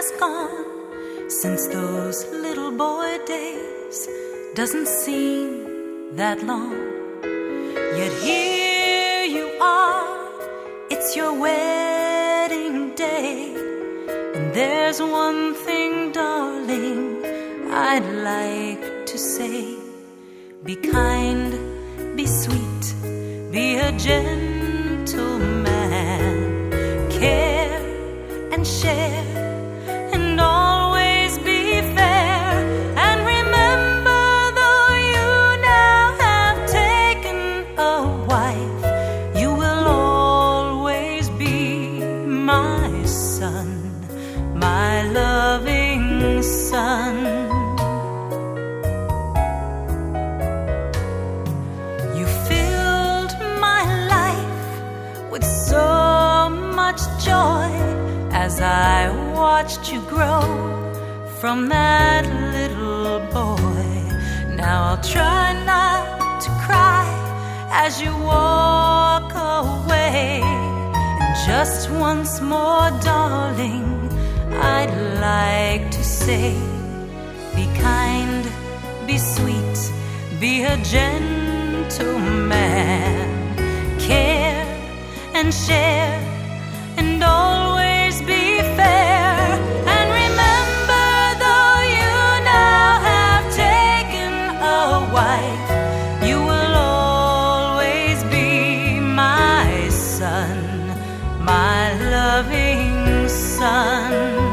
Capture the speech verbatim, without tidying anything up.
has gone since those little boy days. Doesn't seem that long. Yet here you are, it's your wedding day. And there's one thing, darling, I'd like to say. Be kind, be sweet, be a gentleman. Care and share, and always be fair. And remember, though you now have taken a wife, you will always be my son, my loving son. You filled my life with so much joy as I watched you grow from that little boy. Now I'll try not to cry as you walk away. And just once more, darling, I'd like to say, be kind, be sweet, be a gentleman. Care and share, and always be fair. And remember, though you now have taken a wife, you will always be my son, my loving son.